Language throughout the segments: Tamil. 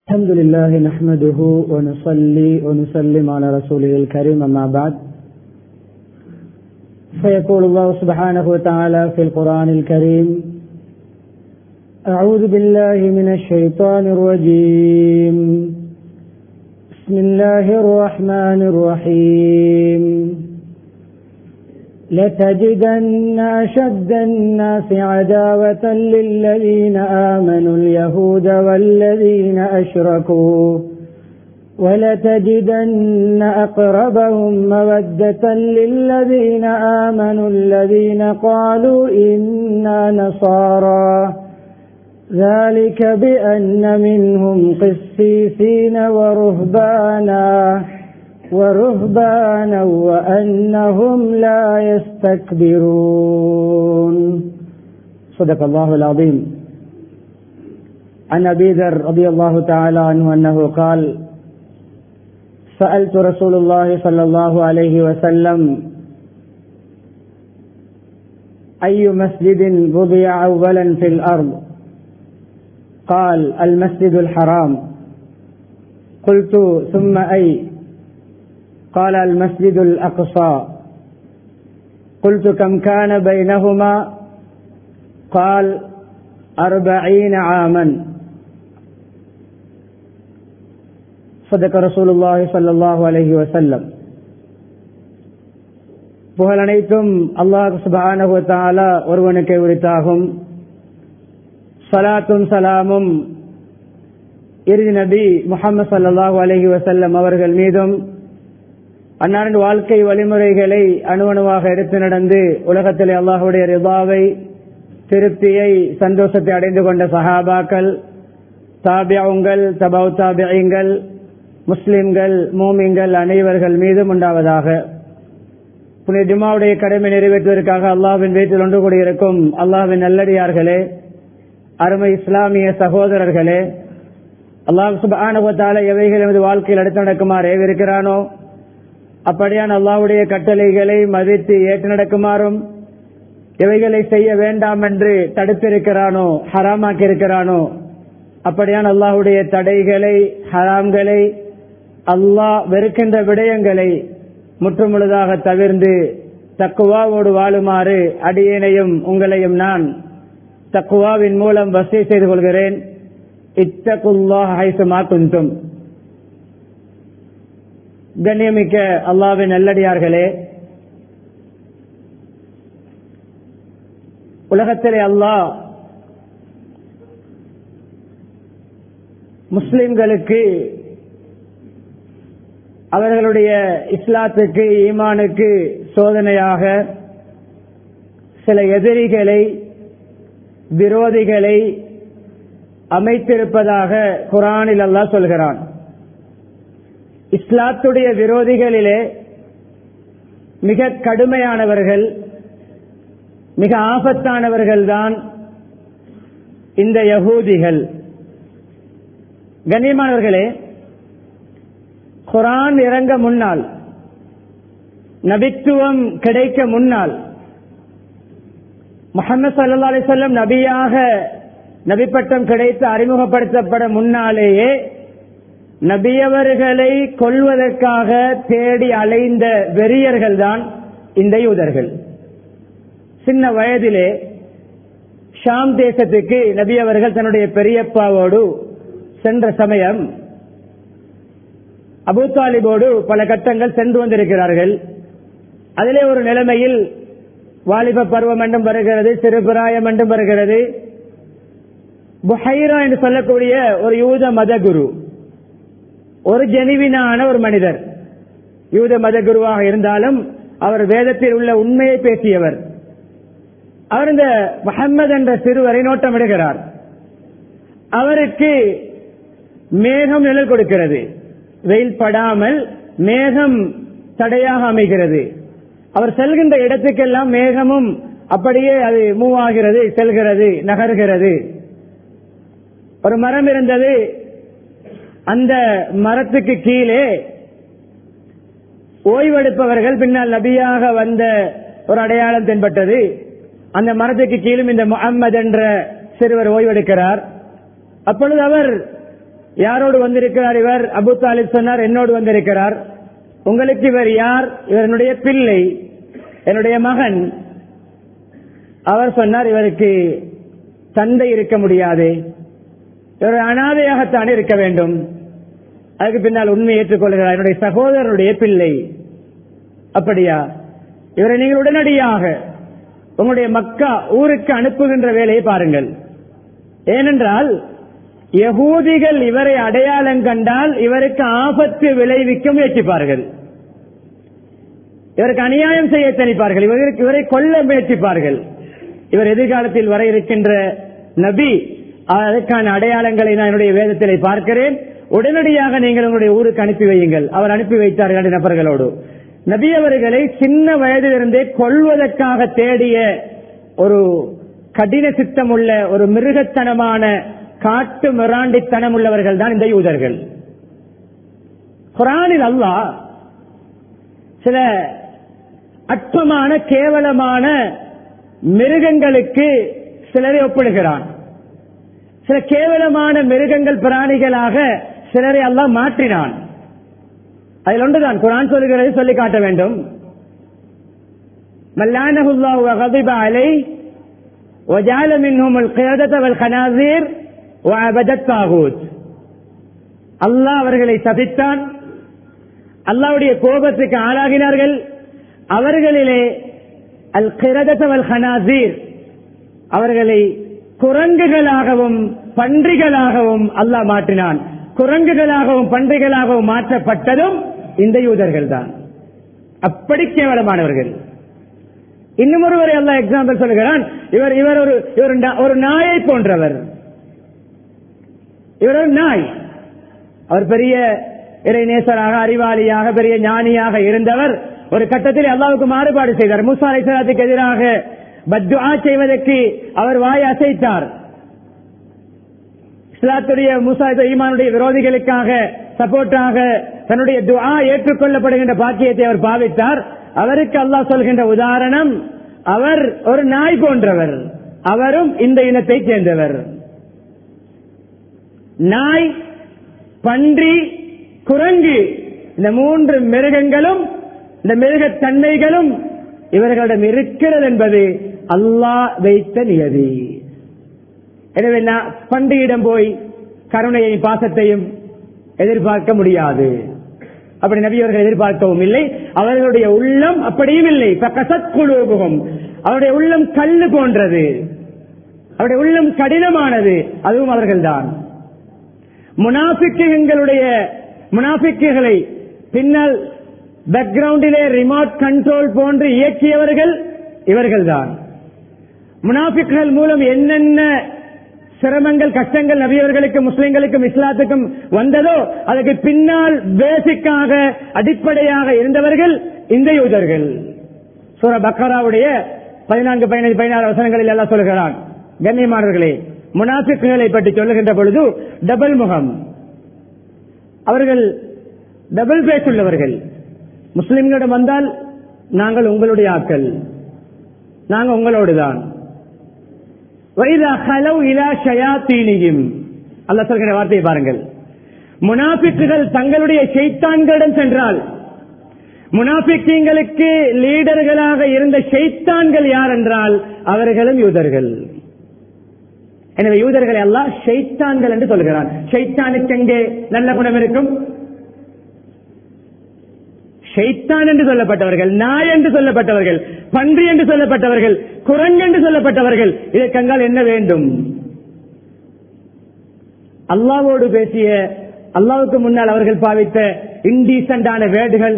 الحمد لله نحمده ونصلي ونسلم على رسوله الكريم أما بعد فيقول الله سبحانه وتعالى في القرآن الكريم أعوذ بالله من الشيطان الرجيم بسم الله الرحمن الرحيم لتجدن أشد الناس عداوة للذين آمنوا اليهود والذين أشركوا ولتجدن أقربهم مودة للذين آمنوا الذين قالوا إنا نصارى ذلك بأن منهم قسيسين ورهبانا وأنهم لا يستكبرون. صدق الله العظيم. عن أبي ذر رضي الله تعالى عنه أنه قال: سألت رسول الله صلى الله عليه وسلم: أي مسجد وضع أولا في الأرض؟ قال: المسجد الحرام. قلت: ثم أي؟ قال: المسجد الأقصى. قلت: كم كان بينهما؟ قال: 40 عاما. صدق رسول الله صلى الله عليه وسلم. புகழ் அனைத்தும் அல்லாஹ் சுப்ஹானஹு வ தஆலா ஒருவனுக்கே உரித்தாகும். ஸலாத்தும் ஸலாமும் இறுதி நபி முஹம்மது ஸல்லல்லாஹு அலைஹி வஸல்லம் அவர்கள் மீதும், அன்னாரின் வாழ்க்கை வழிமுறைகளை அணுவணுவாக எடுத்து நடந்து உலகத்திலே அல்லாஹுடைய ரிதாவை, திருப்தியை, சந்தோஷத்தை அடைந்து கொண்ட சஹாபாக்கள், தாபிஊங்கள், தபவு தாபிஈங்கள், முஸ்லிம்கள், மூமின்கள் அனைவர்கள் மீதும் உண்டாவதாக. புனித ஜும்ஆவுடைய கடமை நிறைவேற்றுவதற்காக அல்லாஹ்வின் வீட்டில் ஒன்று கூடியிருக்கும் அல்லாஹ்வின் நல்லடியார்களே, அருமை இஸ்லாமிய சகோதரர்களே, அல்லாஹ் சுப்ஹானஹு வ தஆலா எவைகள் எமது வாழ்க்கையில் எடுத்து நடக்குமாறு ஏவிருக்கிறானோ அப்படியான அல்லாஹ்வுடைய கட்டளைகளை மதித்து ஏற்று நடக்குமாறும், எவைகளை செய்ய வேண்டாம் என்று தடுத்திருக்கிறானோ, ஹராமாக்கி இருக்கிறானோ அப்படியான அல்லாஹ்வுடைய தடைகளை, ஹராம்களை, அல்லாஹ் வெறுக்கின்ற விடயங்களை முற்றுமுழுதாக தவிர்ந்து தக்குவாவோடு வாழுமாறு அடியேனையும் உங்களையும் நான் தக்குவாவின் மூலம் வஸீ செய்து கொள்கிறேன். இத்தகுல்லாஹ ஹைசுமா குன்தும். கண்ணியமிக்க அல்லாஹ்வின் நல்லடியார்களே, உலகத்திலே அல்லாஹ் முஸ்லிம்களுக்கு அவர்களுடைய இஸ்லாத்துக்கு, ஈமானுக்கு சோதனையாக சில எதிரிகளை, விரோதிகளை அமைத்திருப்பதாக குர்ஆனில் அல்லாஹ் சொல்கிறான். இஸ்லாத்துடைய விரோதிகளிலே மிக கடுமையானவர்கள், மிக ஆபத்தானவர்கள் தான் இந்த யஹூதிகள். கண்ணியமானவர்களே, குர்ஆன் இறங்க முன்னால், நபித்துவம் கிடைக்க முன்னால், முஹம்மது ஸல்லல்லாஹு அலைஹி வஸல்லம் நபியாக நபி பட்டம் கிடைத்து அறிமுகப்படுத்தப்பட முன்னாலேயே நபியவர்களை கொல்வதற்காக தேடி அலைந்த வெறியர்கள் தான் இந்த யூதர்கள். சின்ன வயதிலே ஷாம் தேசத்துக்கு நபியவர்கள் தன்னுடைய பெரியப்பாவோடு சென்ற சமயம் அபூ தாலிபோடு பல கட்டங்கள் சென்று வந்திருக்கிறார்கள். அதிலே ஒரு நிலைமையில் வாலிப பருவம் என்றும் வருகிறது, சிறுபிராயம் என்றும் வருகிறது. புஹைரா என்று சொல்லக்கூடிய ஒரு யூத மத குரு, ஒரு ஜெனிவினான ஒரு மனிதர், யூத மத குருவாக இருந்தாலும் அவர் வேதத்தில் உள்ள உண்மையை பேசியவர். அவர் இந்த முஹம்மது என்ற சிறுவரை நோட்டமிடுகிறார். அவருக்கு மேகம் நிழல் கொடுக்கிறது, வெயில் படாமல் மேகம் தடையாக அமைகிறது. அவர் செல்கின்ற இடத்துக்கெல்லாம் மேகமும் அப்படியே அது மூவ் ஆகிறது, செல்கிறது, நகர்கிறது. ஒரு மரம் இருந்தது, அந்த மரத்துக்கு கீழே ஓய்வெடுப்பவர்கள் பின்னால் நபியாக வந்த ஒரு அடையாளம் தென்பட்டது. அந்த மரத்துக்கு கீழும் இந்த முஹம்மது என்ற சிறுவர் ஓய்வெடுக்கிறார். அப்பொழுது அவர் யாரோடு வந்திருக்கிறார் இவர்? அபு தாலிப் சொன்னார், என்னோடு வந்திருக்கிறார். உங்களுக்கு இவர் யார்? இவர் என்னுடைய பிள்ளை, என்னுடைய மகன். அவர் சொன்னார், இவருக்கு தந்தை இருக்க முடியாது, இவர் அனாதையாகத்தான் இருக்க வேண்டும். அதுக்கு பின்னால் உண்மையை ஏற்றுக்கொள்கிறார், என்னுடைய சகோதரனுடைய பிள்ளை. அப்படியா? இவரை நீங்கள் உடனடியாக உங்களுடைய மக்கா ஊருக்கு அனுப்புகின்ற வேலையை பாருங்கள். ஏனென்றால் யகூதிகள் இவரை அடையாளம் கண்டால் இவருக்கு ஆபத்து விளைவிக்க முயற்சிப்பார்கள், இவருக்கு அநியாயம் செய்ய தனிப்பார்கள், இவரை கொல்ல முயற்சிப்பார்கள். இவர் எதிர்காலத்தில் வர இருக்கின்ற நபி, அதற்கான அடையாளங்களை நான் என்னுடைய வேதத்திலே பார்க்கிறேன், உடனடியாக நீங்கள் உங்களுடைய ஊருக்கு அனுப்பி வையுங்கள். அவர் அனுப்பி வைத்தார் 2 நபர்களோடு. நபி அவர்களை சின்ன வயதிலிருந்தே கொல்வதற்காக தேடிய ஒரு கடின சித்தம் உள்ள ஒரு மிருகத்தனமான காட்டு மிராண்டித்தனம் உள்ளவர்கள் தான் இந்த யூதர்கள். குர்ஆனில் அல்லாஹ் சில அற்பமான கேவலமான மிருகங்களுக்கு சிலரை ஒப்பிடுகிறான். சில கேவலமான மிருகங்கள் பிராணிகளாக சிலரை அல்லாஹ் மாற்றினான். அதில் ஒன்றுதான் குர்ஆன் சொல்லுகிறது, சொல்லி காட்ட வேண்டும். மல்லானஹுல்லாஹு வகதிப அலைஹி வஜஅல மின்ஹுமுல் கிரதத வல் கனாஸீர் வஅபதத் தாகூத். அல்லாஹ் அவர்களை சபித்தான், அல்லாஹ்வுடைய கோபத்துக்கு ஆளாகினார்கள். அவர்களிலே அல் கிரதத வல் கனாஸீர், அவர்களை குரங்குகளாகவும் பன்றிகளாகவும் அல்லாஹ் மாற்றினான். குரங்குகளாகவும் பன்றிகளாகவும் மாற்றப்பட்டதும் இந்த யூதர்கள் தான். அப்படி கேவலமானவர்கள். இன்னும் ஒருவரை அல்லாஹ் எக்ஸாம்பிள் சொல்கிறான், இவர் ஒரு நாயை போன்றவர். இவர் ஒரு நாய். அவர் பெரிய இறைநேசராக, அறிவாளியாக, பெரிய ஞானியாக இருந்தவர். ஒரு கட்டத்தில் அல்லாஹ்வுக்கு மாறுபாடு செய்தார். மூசா அலைஹிஸ்ஸலாத்துக்கு எதிராக பத்துஆ செய்வதற்கு அவர் வாய் அசைத்தார். இஸ்லாத்துடைய மூசா ஈமானுடைய விரோதிகளுக்காக சப்போர்ட்டாக தன்னுடைய துஆ ஏற்றுக்கொள்ளப்படுகின்ற பாக்கியத்தை அவர் பாவித்தார். அவருக்கு அல்லாஹ் சொல்கின்ற உதாரணம், அவர் ஒரு நாய் போன்றவர், அவரும் இந்த இனத்தை சேர்ந்தவர். நாய், பன்றி, குரங்கு, இந்த 3 மிருகங்களும், இந்த மிருகத்தன்மைகளும் இவர்களிடம் இருக்கிறது என்பது அல்லாஹ் வைத்த நியதி. எனவே பன்றியிடம் போய் கருணையையும் பாசத்தையும் எதிர்பார்க்க முடியாது. அப்படி நபி அவர்கள் எதிர்பார்க்கவும் இல்லை. அவர்களுடைய உள்ளம் அப்படியும் இல்லை. அவருடைய உள்ளம் கல்லு போன்றது, அவருடைய உள்ளம் கடினமானது. அதுவும் அவர்கள்தான். முனாஃபிக்குகளை பின்னால் பேக்ரவுண்டிலே ரிமோட் கண்ட்ரோல் போன்று இயக்கியவர்கள் இவர்கள்தான். முனாஃபிக்குகள் மூலம் என்னென்ன சிரமங்கள், கஷ்டங்கள் நபியவர்களுக்கும் முஸ்லிம்களுக்கும் இஸ்லாத்துக்கும் வந்ததோ அதற்கு பின்னால் பேசிக்காக அடிப்படையாக இருந்தவர்கள் இந்த யூதர்கள். சூரா பக்கராவுடைய 14, 15, 16 வசனங்களில் எல்லாம் சொல்கிறான். கண்ணியமானவர்களே, முனாஃபிக்குகளை பற்றி சொல்லுகின்ற பொழுது டபுள் முகம், அவர்கள் டபுள் பேஸ் உள்ளவர்கள். முஸ்லிம்களிடம் வந்தால் நாங்கள் உங்களுடைய ஆட்கள், நாங்கள் உங்களோடுதான். அல்லாஹ் சொல்கிற வார்த்தையை பாருங்கள். முனாஃபிக்குகள் தங்களுடைய ஷைத்தான்களிடம் சென்றால், முனாஃபிக்குகளுக்கு லீடர்களாக இருந்த ஷைத்தான்கள் யார் என்றால் அவர்களும் யூதர்கள். எனவே யூதர்களை அல்லாஹ் ஷைத்தான்கள் என்று சொல்கிறான். ஷைத்தானுக்கு எங்கே நல்ல குணம் இருக்கும்? ஷைத்தான் என்று சொல்லப்பட்டவர்கள், நாய் என்று சொல்லப்பட்டவர்கள், பன்றி என்று சொல்லப்பட்டவர்கள், குரங்கு என்று சொல்லப்பட்டவர்கள், இதற்கெங்கால் என்ன வேண்டும்? அல்லாஹ்வோடு பேசிய, அல்லாஹ்வுக்கு முன்னால் அவர்கள் பாவித்த இன்டீசென்டான வேர்டுகள்,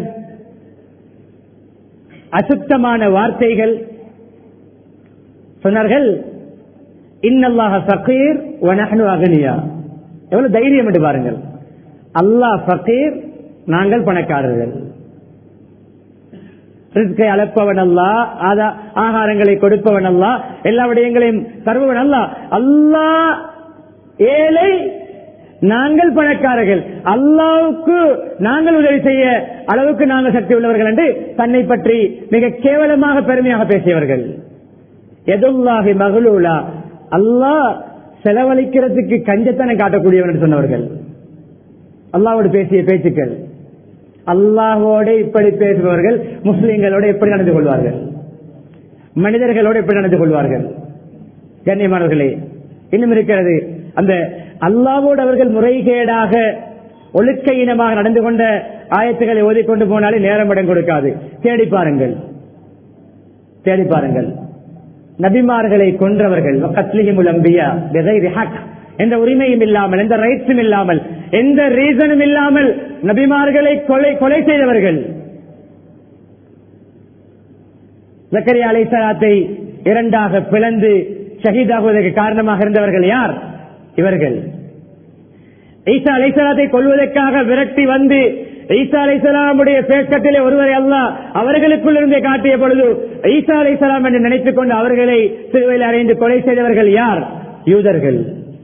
அசுத்தமான வார்த்தைகள். சொன்னார்கள், இன்னல்லாஹ ஃபகீர் வ நஹ்னு அக்னியா. எவ்வளவு தைரியம் என்று பாருங்கள். அல்லாஹ் ஃபகீர், நாங்கள் பணக்காரர்கள். ரிஸ்கை அளப்பவன் அல்லாஹ், ஆகாரங்களை கொடுப்பவன் அல்லாஹ், எல்லா விடயங்களையும் தருபவன் அல்லாஹ். அல்லாஹ் ஏழை, நாங்கள் பணக்காரர்கள். அல்லாஹ்வுக்கு நாங்கள் உதவி செய்ய அளவுக்கு நாங்கள் சக்தி உள்ளவர்கள் என்று தன்னை பற்றி மிக கேவலமாக பெருமையாக பேசியவர்கள். யதுல்லாஹி மக்லூலா, அல்லாஹ் செலவழிக்கிறதுக்கு கஞ்சத்தனம் காட்டக்கூடியவன் என்று சொன்னவர்கள். அல்லாஹ்வோடு பேசிய பேச்சுக்கள். அல்லாஹ்வோடு இப்படி பேசுபவர்கள் முஸ்லிம்களோடு எப்படி நடந்து கொள்வார்கள், மனிதர்களோடு எப்படி நடந்து கொள்வார்கள்? கண்ணியமானவர்களே, இன்னும் இருக்கிறது. அந்த அல்லாஹ்வோடு அவர்கள் முறைகேடாக ஒழுக்க இனமாக நடந்து கொண்ட ஆயத்துக்களை ஓதிக்கொண்டு போனாலே நேரம் இடம் கொடுக்காது. தேடி பாருங்கள், தேடி பாருங்கள். நபிமார்களை கொன்றவர்கள் எந்த உரிமையும் இல்லாமல், எந்த ரைட்ஸும் இல்லாமல், எந்த ரீசனும் இல்லாமல் நபிமார்களை கொலை செய்தவர்கள். ஜக்கரியா அலைஹிஸ்ஸலாத்தை இரண்டாக பிளந்து ஷஹீதாகுவதற்கு காரணமாக இருந்தவர்கள் யார்? இவர்கள். ஈசா அலைஹிஸ்ஸலாத்தை கொல்வதற்காக விரட்டி வந்து ஈசா அலைஹிஸ்ஸலாமுடைய பேக்கத்திலே ஒருவரை அல்லாஹ் அவர்களுக்குள் இருந்தே காட்டிய பொழுது ஈசா அலைஹிஸ்ஸலாம் என்று நினைத்துக் கொண்டு அவர்களை சிலுவையில் அறைந்து கொலை செய்தவர்கள் யார்? யூதர்கள்.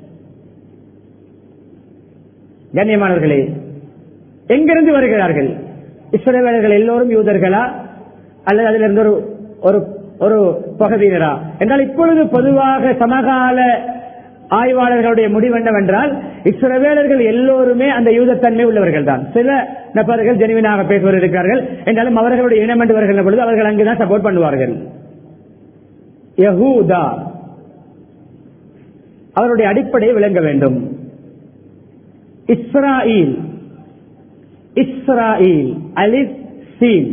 கண்ணியமானவர்களே, எங்கிருந்து வருகிறார்கள்? இஸ்ரவேலர்கள் எல்லோரும் யூதர்களா அல்லது அதிலிருந்து ஒரு பகுதியினரா என்றால், இப்பொழுது பொதுவாக சமகால ஆய்வாளர்களுடைய முடிவு என்னவென்றால், இஸ்ரவேலர்கள் எல்லோருமே அந்த யூதத்தன்மை உள்ளவர்கள் தான். சில நபர்கள் ஜெனுவினாக பேசுவர் இருக்கிறார்கள் என்றாலும் அவர்களுடைய இனம் என்று வருகின்ற பொழுது அவர்கள் அங்குதான் சப்போர்ட் பண்ணுவார்கள். யஹூதா அவருடைய அடிப்படையை விளங்க வேண்டும். இஸ்ராயில், இஸ்ராயில் அலிஃப் சீன்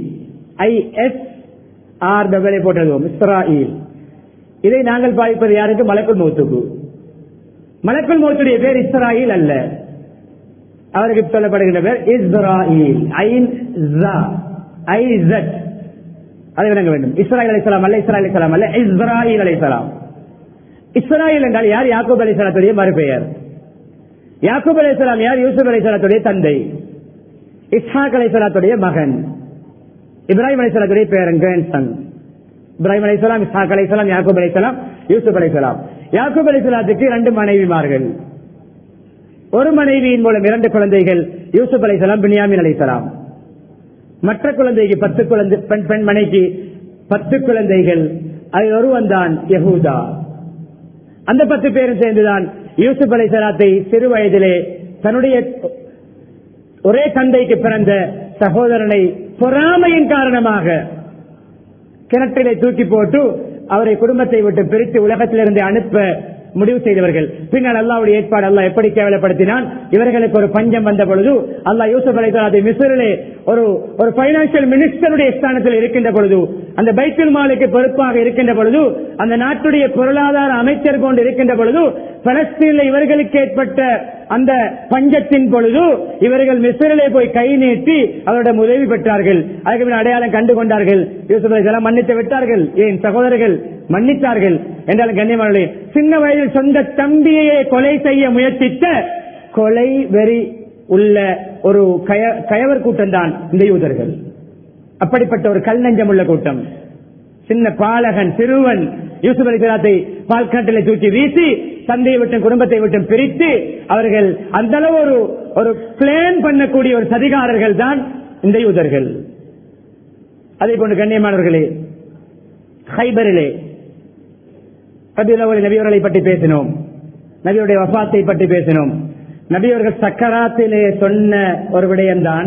ISRAEL போட்டதும் இஸ்ராயில். இதை நாங்கள் பாதிப்பது யாருக்கு? மலக்குல் மௌத்துக்கு. மலக்குல் மௌத்துடைய பேர் இஸ்ராயில் அல்ல, அவருக்கு சொல்லப்படுகின்ற பேர் இஸ்ராயில். அதை விளங்க வேண்டும். இஸ்ராயில் அலைஹிஸ்ஸலாம் அல்ல, இஸ்ராயில் அலைஹிஸ்ஸலாம் அல்ல, இஸ்ராயில் அலைஹிஸ்ஸலாம். இஸ்ராயில் என்றால் யார்? யாக்கூப் அலைஹிஸ்ஸலாத்துடைய மறுபெயர். யாக்கூப் அலைஹிஸ்ஸலாம் யார்? யூசுப் அலைஹிஸ்ஸலாத்துடைய தந்தை, இஸ்ஹாக் அலைஹிஸ்ஸலாத்துடைய மகன், இப்ராஹிம் அலைஹிஸ்ஸலாத்துடைய பேரன், கிராண்ட்சன். இப்ராஹிம் அலைஹிஸ்ஸலாம், இஸ்ஹாக் அலைஹிஸ்ஸலாம், யாக்கூப் அலைஹிஸ்ஸலாம், யூசுப் அலைஹிஸ்ஸலாம். யாக்கூப் அலைஹிஸ்ஸலாத்துக்கு 2 மனைவிமார்கள். ஒரு மனைவியின் மூலம் 2 குழந்தைகள், யூசுப் அலைஹிஸ்ஸலாம், பின்யாமின் அலைஹிஸ்ஸலாம். மற்ற குழந்தைக்கு 10 குழந்தை, பெண் மனைக்கு 10 குழந்தைகள். அதில் ஒருவன் தான் யஹூதா. அந்த 10 பேரும் சேர்ந்துதான் யூசுப் அலைஹிஸ்ஸலாத்தை சிறு வயதிலே தன்னுடைய ஒரே தந்தைக்கு பிறந்த சகோதரனை பொறாமையின் காரணமாக கிணற்றிலே தூக்கி போட்டு அவரை குடும்பத்தை விட்டு பிரித்து உலகத்திலிருந்து அனுப்ப முடிவு செய்தவர்கள். பின்னால் அல்லாஹ்வுடைய ஏற்பாடு, அல்லாஹ் எப்படி கேவலப்படுத்தினான்? இவர்களுக்கு ஒரு பஞ்சம் வந்த பொழுது அல்லாஹ் யூசுப் அலைஹிஸ்ஸலாத்தை மிஸ்ரிலே ஒரு பைனான்சியல் மினிஸ்டருடைய ஸ்தானத்தில் இருக்கின்ற பொழுது, அந்த பைத்துல் மாலுக்கு பொறுப்பாக இருக்கின்ற பொழுது, அந்த நாட்டுடைய பொருளாதார அமைச்சர் கொண்டு இருக்கின்ற பொழுது, பலஸ்தீனில் இவர்களுக்கு ஏற்பட்ட அந்த பஞ்சத்தின் பொழுது இவர்கள் மிஸ்ரிலே போய் கை நீட்டி அவரிடம் உதவி பெற்றார்கள். அதுக்கு பின் அடையாளம் கண்டு கொண்டார்கள். யூசுப் அலைஹிஸ்ஸலாம் மன்னித்து விட்டார்கள். ஏன் சகோதரர்கள் மன்னித்தார்கள் என்றாலும் கண்ணியமானவர்களே, சின்ன வயதில் சொந்த தம்பியை கொலை செய்ய முயற்சித்த கொலை வெறி உள்ள ஒரு கயவர் கூட்டம் தான் இந்த யூதர்கள். அப்படிப்பட்ட ஒரு கல் நெஞ்சம் உள்ள கூட்டம். சின்ன பாலகன், சிறுவன் யூசுப் அலைஹிஸ்ஸலாத்தை பால்காட்டிலே தூக்கி வீசி தந்தையை விட்டு குடும்பத்தை விட்டு பிரித்து அவர்கள் அந்த அளவு ஒரு பிளான் பண்ணக்கூடிய ஒரு சதிகாரர்கள் தான் இந்த யூதர்கள். அதே போன்று கண்ணியமானவர்களே, ஹைபரிலே நபி அவர்களை பற்றி பேசினோம், நபியுடைய வஃபாத்தை பற்றி பேசினோம். நபி அவர்கள் சக்கராத்திலே சொன்ன ஒரு விடயம்தான்,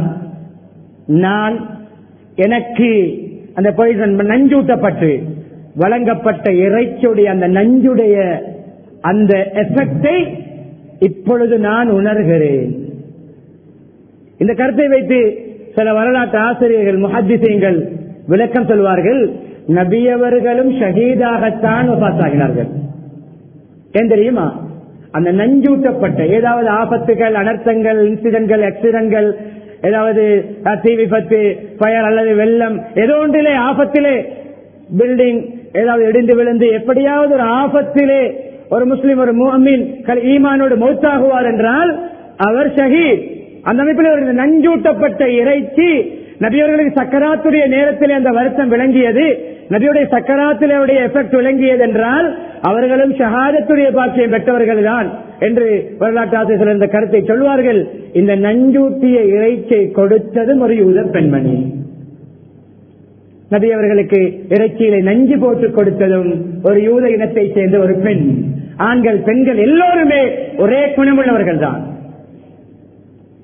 எனக்கு அந்த பாய்சன் நஞ்சூட்டப்பட்டு வழங்கப்பட்ட இறைச்சியுடைய அந்த நஞ்சுடைய அந்த எஃபெக்டை இப்பொழுது நான் உணர்கிறேன். இந்த கருத்தை வைத்து சில வரலாற்று ஆசிரியர்கள், முஹத்திஸீன்கள் விளக்கம் சொல்வார்கள். நபியவர்களும் ஷஹீதாகத்தான் வஃபாத்தாகினார்கள். ஏன் தெரியுமா? அந்த நஞ்சூட்டப்பட்ட ஏதாவது ஆபத்துகள், அனர்த்தங்கள், இன்சிடென்ட்கள், ஆக்சிடென்ட்கள், ஏதாவது தீ விபத்து, ஃபயர் அல்லது வெள்ளம், ஏதோ ஒன்றிலே ஆபத்திலே, பில்டிங் ஏதாவது இடிந்து விழுந்து எப்படியாவது ஒரு ஆபத்திலே ஒரு முஸ்லிம், ஒரு முஃமின் ஈமானோடு மௌத்தாகுவார் என்றால் அவர் ஷஹீத். அந்த அமைப்பில் நஞ்சூட்டப்பட்ட இறைச்சி நபியவர்களுக்கு சக்கராத்துடைய நேரத்திலே அந்த வருத்தம் விளங்கியது, நபியுடைய சக்கராத்திலே எஃபெக்ட் விளங்கியது என்றால் அவர்களும் ஷஹாதத்துடைய பாக்கியம் பெற்றவர்கள் தான் என்று வரலாற்று ஆசிரியர்கள் இந்த கருத்தை சொல்வார்கள். இந்த நஞ்சூட்டிய இறைச்சியை கொடுத்ததும் ஒரு யூத பெண்மணி. நபி அவர்களுக்கு இறைச்சியிலே நஞ்சு போட்டு கொடுத்ததும் ஒரு யூத இனத்தை சேர்ந்த ஒரு பெண். ஆண்கள், பெண்கள் எல்லோருமே ஒரே குணமுள்ளவர்கள் தான்.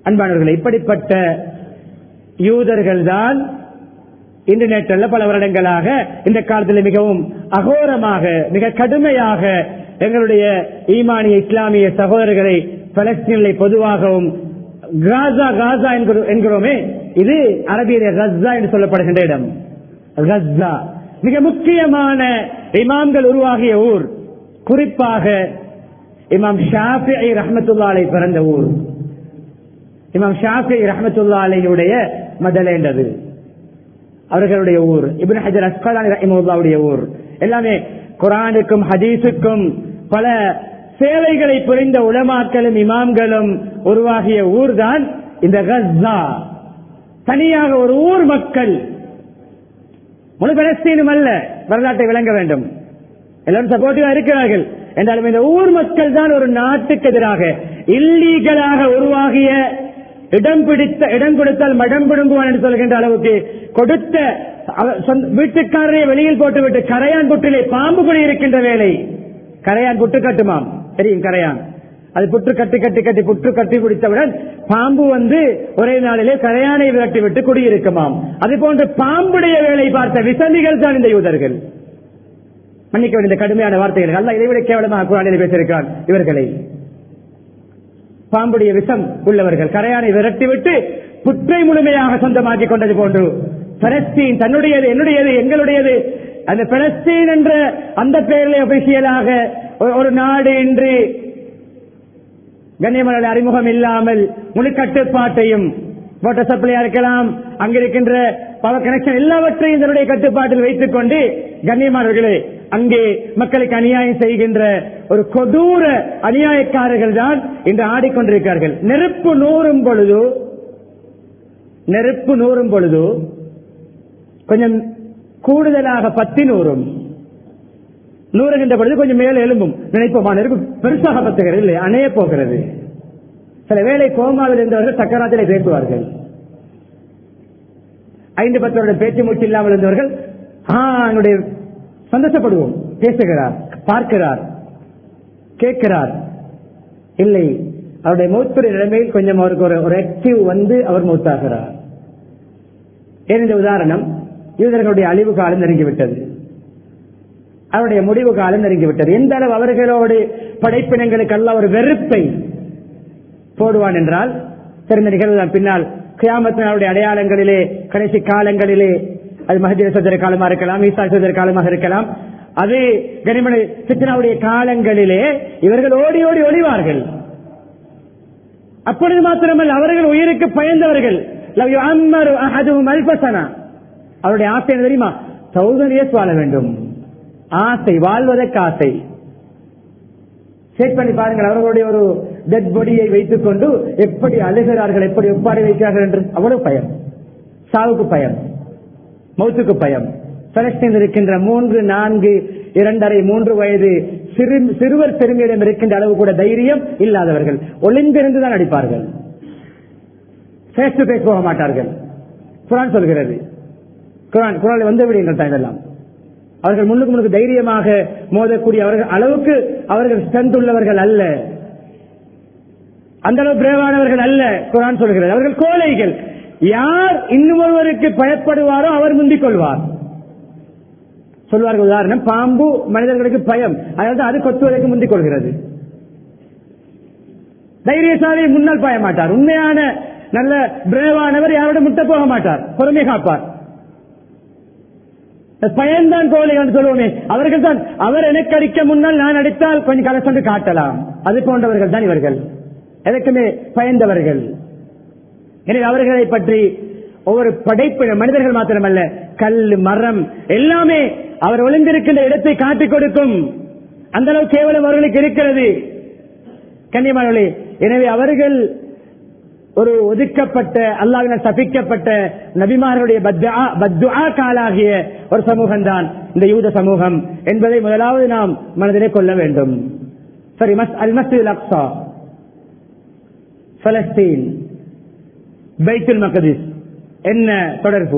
அன்பானவர்களே, இப்படிப்பட்ட யூதர்கள் தான் இன்டர்நெட்ல பல வருடங்களாக இந்த காலத்தில் மிகவும் அகோரமாக மிக கடுமையாக எங்களுடைய ஈமானிய இஸ்லாமிய சகோதரர்களை பலஸ்தீனை பொதுவாகவும் காசா காசா என்கிறோமே, இது அரபிய கஸ்ஸா என்று சொல்லப்படுகின்ற இடம். கஸ்ஸா மிக முக்கியமான இமாம்கள் உருவாகிய ஊர், குறிப்பாக இமாம் ஷாஃபிஈ ரஹ்மத்துல்லாஹி அலைஹி பிறந்த ஊர். இமாம் ஷாஃபிஈ ரஹ்மத்துல்லாஹி அலைஹியுடைய மதலேண்டது அவர்களுடைய ஊர். இப்னு ஹஜர் அஸ்கலானி ரஹிமஹுல்லாஹுடைய ஊர். எல்லாமே குர்ஆனுக்கும் ஹதீஸுக்கும் பல சேவைகளை புரிந்த உலமாக்களும் இமாம்களும் உருவாகிய ஊர் தான் இந்த கஸ்ஸா. தனியாக ஒரு ஊர் மக்கள், முழு பலஸ்தீனும் அல்ல, வரலாற்றை விளங்க வேண்டும். எல்லாரும் சப்போர்ட்டிவா இருக்கிறார்கள் என்றாலும் இந்த ஊர் மக்கள் தான் ஒரு நாட்டுக்கு எதிராக இல்லீகலாக உருவாகிய இடம் கொடுத்தால் மடம் பிடுங்குவான் என்று சொல்கின்ற அளவுக்கு கொடுத்த வீட்டுக்காரரை வெளியில் போட்டுவிட்டு கரையான் புற்றிலே பாம்பு குடி இருக்கின்ற வேலை. கரையான் புற்று கட்டுமாம், தெரியும் கரையான், அது புற்று கட்டி கட்டி கட்டி புற்று கட்டி குடித்தவுடன் பாம்பு வந்து ஒரே நாளிலே கரையானை விரட்டிவிட்டு குடியிருக்குமாம். அது போன்ற பாம்புடைய வேலை பார்த்த விசமிகள் தான் இந்த யூதர்கள். மன்னிக்க வேண்டிய கடுமையான வார்த்தைகள் அல்ல, இதைவிட கேவலமாக குர்ஆனில் பேசியிருக்கிறான். இவர்களை பாம்புடைய விஷம் உள்ளவர்கள், கரையானை விரட்டிவிட்டு புற்றை முழுமையாக சொந்தமாக்கிக் கொண்டது போன்று பலஸ்தீன் தன்னுடையது, என்னுடையது, எங்களுடையது, அந்த பலஸ்தீன் என்ற அந்த பெயரில் ஒபிஷியலாக ஒரு நாடு இன்று கண்ணியமான அறிமுகம் இல்லாமல் முழு கட்டுப்பாட்டையும் வாட்டர் சப்ளையா இருக்கலாம், அங்கிருக்கின்ற பவர் கனெக்ஷன் எல்லாவற்றையும் தன்னுடைய கட்டுப்பாட்டில் வைத்துக் கொண்டு கண்ணியமானவர்களே அங்கே மக்களுக்கு அநியாயம் செய்கின்ற ஒரு கொடூர அநியாயக்காரர்கள் தான் இன்று ஆடிக்கொண்டிருக்கிறார்கள். நெருப்பு நூறும் பொழுது கொஞ்சம் கூடுதலாக பத்தி நூறுகின்ற பொழுது கொஞ்சம் மேலே எழும்பும் நினைப்போமா, நெருப்பு பெருசாக பத்துகிறது இல்லை, அணைய போகிறது. சில வேளை கோமாவில் இருந்தவர்கள் சக்கராத்திலே பேசுவார்கள். 5-10 வருடம் பேச்சு மூச்சு இல்லாமல் இருந்தவர்கள் என்னுடைய சந்தோஷப்படுவோம், பேசுகிறார், பார்க்கிறார், கேட்கிறார். இல்லை, அவருடைய மூத்துடைய நிலைமையில் கொஞ்சம் அவருக்கு ஒரு ஆக்டிவ் வந்து அவர் மூத்தாகிறார். ஏன் இந்த உதாரணம்? யூதர்களுடைய அழிவு காலம் நெருங்கிவிட்டது, அவருடைய முடிவு காலம் நெருங்கிவிட்டது. எந்த அளவு அவர்களோடு படைப்பினங்களுக்கு அல்ல ஒரு வெறுப்பை போடுவான் என்றால் தெரிந்த நிகழ்வு பின்னால் கியாமத்தினுடைய அடையாளங்களிலே கடைசி காலங்களிலே, அது மஹ்தி சதுர காலமாக இருக்கலாம், ஈசா சதுர காலமாக இருக்கலாம், அது கனிமணி ஃபித்னாவுடைய காலங்களிலே இவர்கள் ஓடி ஓடி ஒளிவார்கள். அப்பொழுது மாத்திரமல்ல, அவர்கள் உயிருக்கு பயந்தவர்கள். அவருடைய ஆசை என்ன தெரியுமா? 1000 years வாழ வேண்டும், ஆசை, வாழ்வதற்கு ஆசை. செக் பண்ணி பாருங்கள், அவர்களுடைய ஒரு டெட் பாடியை வைத்துக் கொண்டு எப்படி அழுகிறார்கள், எப்படி ஒப்பாடி வைக்கிறார்கள் என்று. அவ்வளவு பயம், சாவுக்கு பயம், மௌத்துக்கு பயம். பலஸ்தீனில் இருக்கின்ற 3, 4, 2.5, 3 வயது சிறுவர் பெருமையிடம் இருக்கின்ற அளவு கூட தைரியம் இல்லாதவர்கள் ஒளிந்திருந்துதான் அடிப்பார்கள், பேஸ் டு பேஸ் போக மாட்டார்கள். குர்ஆன் சொல்கிறது, குர்ஆனில் வந்து விடுங்கள் இதெல்லாம். அவர்கள் முன்னுக்கு தைரியமாக மோதக்கூடிய அளவுக்கு அவர்கள் ஸ்ட்ரென்த் உள்ளவர்கள் அல்ல, அந்த அளவு பிரேவானவர்கள் அல்ல. குர்ஆன் சொல்கிறது அவர்கள் கோழைகள். யார் இன்னும் ஒருவருக்கு பயப்படுவாரோ அவர் முந்திக் கொள்வார். சொல்வார்கள், உதாரணம், பாம்பு மனிதர்களுக்கு பயம், அதாவது அது கொத்துவதற்கு முந்திக் கொள்கிறது. தைரியசாலி முன்னால் பாய மாட்டார். உண்மையான நல்ல பிரேவானவர் யாரோட முட்டை போக மாட்டார், பொறுமை காப்பார். பயன்தான் கோழை என்று சொல்லுவோமே, அவர்கள் தான். அவர் எனக்கு அடிக்க முன்னால் நான் அடித்தால் கொஞ்சம் கலசொன்று காட்டலாம், அது போன்றவர்கள் தான் இவர்கள், எதற்குமே பயந்தவர்கள். எனவே அவர்களை பற்றி ஒவ்வொரு படைப்பு மனிதர்கள் மாத்திரமல்ல, கல், மரம் எல்லாமே அவர் ஒளிந்திருக்கின்ற இடத்தை காட்டிக் கொடுக்கும். அந்த அளவு கேவலம் அவர்களுக்கு இருக்கிறது கண்ணியமானவர்களே. எனவே அவர்கள் ஒரு ஒதுக்கப்பட்ட, அல்லாஹ்வினால் சபிக்கப்பட்ட நபிமார்களுடைய பத்துஆ காலாகிய ஒரு சமூகம் தான் இந்த யூத சமூகம் என்பதை முதலாவது நாம் மனதிலே கொள்ள வேண்டும். சரி, அல் மஸ்ஜிதுல் அக்ஸா, பலஸ்தீன், பைத்துல் மக்திஸ் என்ன தொடர்பு?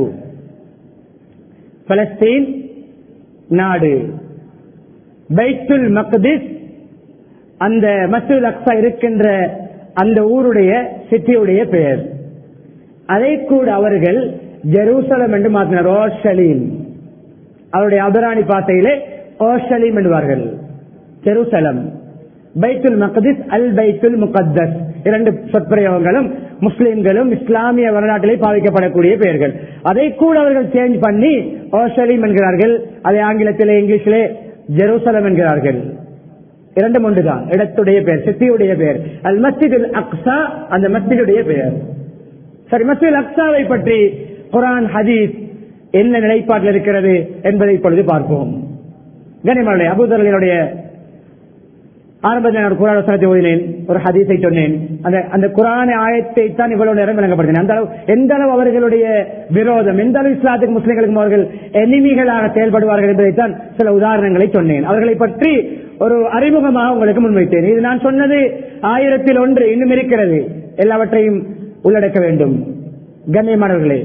பலஸ்தீன் நாடு, பைத்துல் மக்திஸ் அந்த மஸ்ஜிதுல் அக்ஸா இருக்கின்ற அந்த ஊருடைய சிட்டியுடைய பெயர். அதை கூட அவர்கள் ஜெருசலம் என்று மாற்றினார். ஓர்ஷலீம், அவருடைய அபராணி பாசையிலே ஓர்ஷலீம் என்பார்கள். ஜெருசலம், பைத்துல் மக்திஸ், அல் பைத்துல் முகத்தஸ், இரண்டு சொற்பிரயோகங்களும் முஸ்லிம்களும் இஸ்லாமிய வரலாற்றிலே பாவிக்கப்படக்கூடிய பெயர்கள். அதை கூட அவர்கள் சேஞ்ச் பண்ணி ஓர்ஷலீம் என்கிறார்கள். அதை ஆங்கிலத்திலே இங்கிலீஷிலே ஜெருசலம் என்கிறார்கள். இரண்டும் ஒன்றுதான், இடத்துடைய பெயர், சிட்டியுடைய பெயர். அல் மஸ்ஜிதுல் அக்ஸா, அந்த மஸ்ஜிதுடைய பெயர். சரி, மஸ்ஜிதுல் அக்ஸாவை பற்றி குர்ஆன் ஹதீஸ் என்ன நிலைப்பாட்டில் இருக்கிறது என்பதை இப்பொழுது பார்ப்போம். கனிமலை அபூதர்களுடைய ஆரம்பத்தில் குர்ஆன் வசனத்தை ஓதினேன், ஒரு ஹதீஸை சொன்னேன். அந்த குர்ஆன் ஆயத்தை தான் இவ்வளவு நேரம் விளங்கப்படுத்தினேன். அந்த அளவு எந்த அளவு அவர்களுடைய விரோதம், எந்த அளவு இஸ்லாத்துக்கு முஸ்லிம்களுக்கும் அவர்கள் எனிமிகளாக செயல்படுவார்கள் என்பதைத்தான் சில உதாரணங்களை சொன்னேன். அவர்களை பற்றி ஒரு அறிமுகமாக உங்களுக்கு முன்வைத்தேன். இது நான் சொன்னது 1001 இன்னும் இருக்கிறது, எல்லாவற்றையும் உள்ளடக்க வேண்டும். கண்ணியமானவர்களே,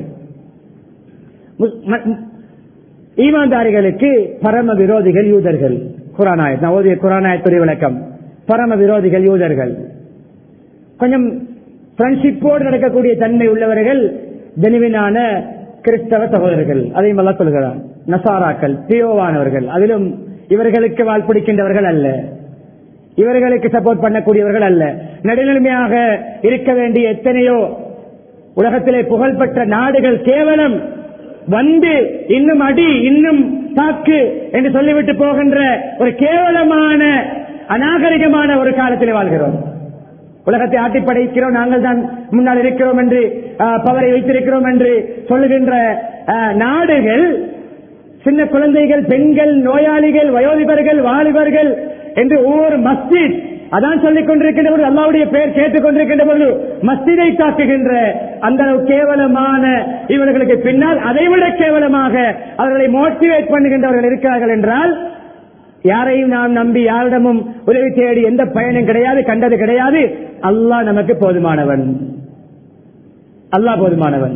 ஈமான்தாரிகளுக்கு பரம விரோதிகள் யூதர்கள். குர்ஆன் ஆயத், நான் ஓதிய குர்ஆன் ஆயத்துடைய விளக்கம். பரம விரோதிகள் யூதர்கள். கொஞ்சம் ஃப்ரெண்ட்ஷிப்போடு நடக்கக்கூடிய தன்மை உள்ளவர்கள் ஜெனுவினான கிறிஸ்தவ சகோதரர்கள். அதையும் எல்லாம் சொல்கிறார். நசாராக்கள் பியோவானவர்கள், அதிலும் இவர்களுக்கு வாழ்பிடிக்கின்றவர்கள் அல்ல, இவர்களுக்கு சப்போர்ட் பண்ணக்கூடியவர்கள் அல்ல. நடுநிலைமையாக இருக்க வேண்டிய எத்தனையோ உலகத்திலே புகழ்பெற்ற நாடுகள் கேவலம் வந்து இன்னும் அடி இன்னும் தாக்கு என்று சொல்லிவிட்டு போகின்ற ஒரு கேவலமான அநாகரிகமான ஒரு காலத்தில் வாழ்கிறோம். உலகத்தை ஆட்டி படைக்கிறோம், நாங்கள் தான் முன்னால் இருக்கிறோம் என்று, பவரை வைத்திருக்கிறோம் என்று சொல்லுகின்ற நாடுகள் சின்ன குழந்தைகள், பெண்கள், நோயாளிகள், வயோதிபர்கள், வாலிபர்கள் என்று ஒவ்வொரு மஸ்ஜித் அதான் சொல்லிக் கொண்டிருக்கின்ற பொழுது, அல்லாஹ்வுடைய பெயர் கேட்டுக் கொண்டிருக்கின்ற பொழுது மஸ்ஜிதை தாக்குகின்ற அந்த கேவலமான இவர்களுக்கு பின்னால் அதைவிட கேவலமாக அவர்களை மோட்டிவேட் பண்ணுகின்றவர்கள் இருக்கிறார்கள் என்றால், யாரையும் நாம் நம்பி யாரிடமும் உதவி தேடி எந்த பயனும் கிடையாது, கண்டது கிடையாது. அல்லாஹ் நமக்கு போதுமானவன், அல்லாஹ் போதுமானவன்.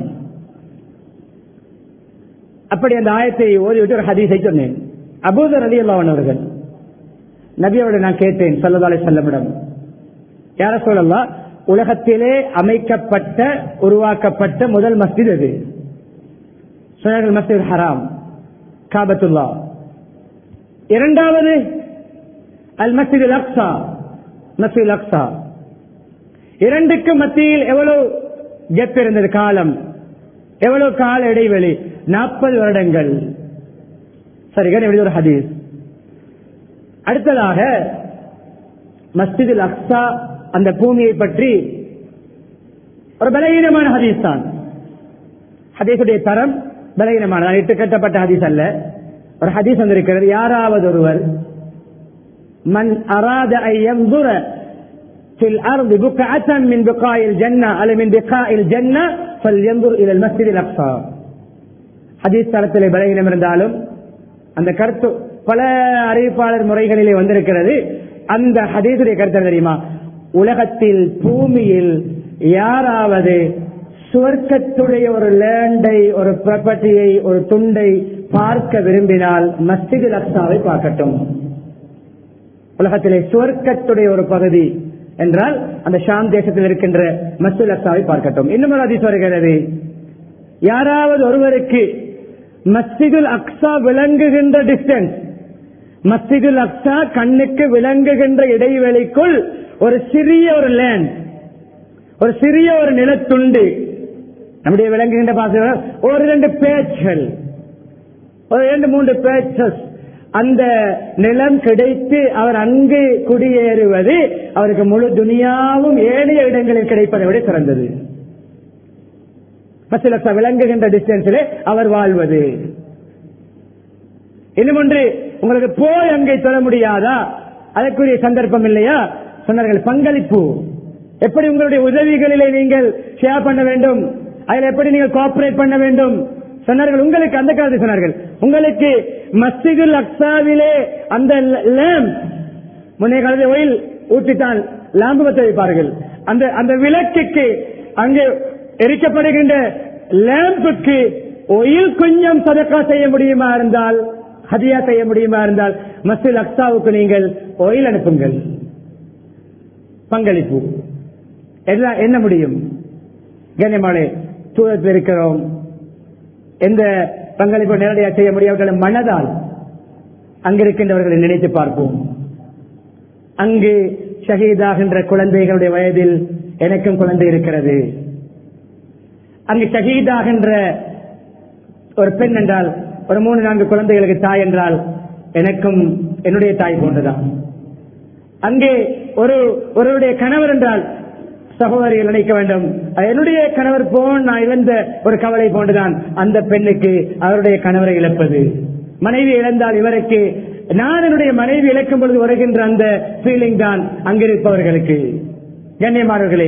அப்படி அந்த ஆயத்தை ஓதிவிட்டு ஒரு ஹதீஸை சொன்னேன். அபூதர் ரலியல்லாஹு அன்ஹு அவர்கள் நபியோட நான் கேட்டேன் ஸல்லல்லாஹு அலைஹி வஸல்லம், யா ரசூலல்லாஹ், உலகத்திலே அமைக்கப்பட்ட உருவாக்கப்பட்ட முதல் மஸ்ஜித் எது? சொன்னார்கள் மஸ்ஜிதுல் ஹராம், காபத்துல்லாஹ். இரண்டாவது அல் மஸ்ஜிதுல் அக்ஸா, மஸ்ஜிதுல் அக்ஸா. இரண்டுக்கு மத்தியில் எவ்வளவு கேப் இருந்தது, காலம் எவ்வளவு கால இடைவெளி? 40 வருடங்கள். சரி, ஒரு ஹதீஸ். அடுத்ததாக மஸ்ஜிதுல் அக்ஸா, அந்த பூமியை பற்றி ஒரு பலகீனமான ஹதீஸ் தான். ஹதீஸுடைய தரம் பலகீனமான, இட்டு கட்டப்பட்ட ஹதீஸ் அல்ல. ஒரு ஹதீஸ் வந்திருக்கிறது, யாராவது ஒருவர் மன் அராத அன் யன்துர ஃபில் அர்தி புக்அத்தன் மின் புகாயில் ஜன்னah அல்ல மின் பிகாயில் ஜன்னah ஃபல்யன்துர் இலல் மஸ்ஜிதில் அக்ஸா. ஹதீஸ் தரத்திலே பலகீனம் இருந்தாலும் அந்த கருத்து பல அறிவிப்பாளர் முறைகளிலே வந்திருக்கிறது. அந்த ஹதீஸுடைய கருத்து தெரியுமா? உலகத்தில் பூமியில் யாராவது சுவர்க்கத்துடைய ஒரு லேண்டை, ஒரு ப்ராப்பர்ட்டியை, ஒரு துண்டை பார்க்க விரும்பினால் மஸ்ஜிதுல் அக்ஸாவை பார்க்கட்டும். உலகத்திலே சுவர்க்கத்துடைய ஒரு பகுதி என்றால் அந்த ஷாம் தேசத்தில் இருக்கின்ற மஸ்ஜிதுல் அக்ஸாவை பார்க்கட்டும். இன்னும் ஒரு ஹதீஸ் வருகிறது, யாராவது ஒருவருக்கு மஸ்ஜிதுல் அக்ஸா விளங்குகின்ற டிஸ்டன்ஸ், மஸ்ஜிதுல் அக்ஸா கண்ணுக்கு விளங்குகின்ற இடைவெளிக்குள் ஒரு சிறிய ஒரு லேண்ட், ஒரு சிறிய ஒரு நிலத்துண்டு, நம்முடைய விளங்குகின்ற பாசை ஒரு 2 பேச்சுகள், ஒரு 2-3 பேச்சஸ், அந்த நிலம் கிடைத்து அவர் அங்கு குடியேறுவது அவருக்கு முழு துனியாவும் ஏனைய இடங்களில் கிடைப்பதை விட சிறந்தது. விளங்குகின்ற டிஸ்டன்ஸிலே அவர் வாழ்வது. இன்னும் ஒன்று, உங்களுக்கு போய் அங்கே தொழ முடியாதா, அதற்குரிய சந்தர்ப்பம் இல்லையா? சொன்னார்கள் பங்களிப்பு. எப்படி உங்களுடைய உதவிகளிலே நீங்கள் ஷேர் பண்ண வேண்டும், அதில் எப்படி நீங்கள் கோஆபரேட் பண்ண வேண்டும் சொன்னார்கள். உங்களுக்கு அந்த காலத்தில் சொன்னார்கள், உங்களுக்கு மஸ்ஜிதுல் அக்ஸாவிலே அந்த லேம்ப், முன்னைய காலத்தில் ஒயில் ஊற்றித்தான் லாம்பு பற்ற வைப்பார்கள், அந்த விளக்குக்கு அங்கே எரிக்கப்படுகின்ற லேம்புக்கு ஒயில் கொஞ்சம் சதக்கா செய்ய முடியுமா இருந்தால், ஹதியா செய்ய முடியுமா இருந்தால் மஸ்ஜிதுல் அக்ஸாவுக்கு நீங்கள் ஒயில் அனுப்புங்கள், பங்களிப்பு. என்ன முடியும்? கண்ணியமானே, தூரத்தில் இருக்கிறோம், எந்த பங்களிப்பு நேரடியாக செய்ய முடியாத மனதால் அங்கிருக்கின்றவர்களை நினைத்து பார்ப்போம். அங்கு ஷஹீதாகின்ற குழந்தைகளுடைய வயதில் எனக்கும் குழந்தை இருக்கிறது. அங்கு ஷஹீதாகின்ற ஒரு பெண் என்றால், ஒரு 3-4 குழந்தைகளுக்கு தாய் என்றால் எனக்கும் என்னுடைய தாய் போன்றுதான். அங்கே ஒருவருடைய கணவர் என்றால் சகோதரிகள் நினைக்க வேண்டும், என்னுடைய கணவர் போன் நான் இழந்த ஒரு கவலை போன்றுதான் அந்த பெண்ணுக்கு அவருடைய கணவரை இழப்பது. மனைவி இழந்தால் இவருக்கு நான் என்னுடைய மனைவி இழக்கும் பொழுது வருகின்ற அந்த ஃபீலிங் தான் அங்கிருப்பவர்களுக்கு. கண்ணியமானவர்களே,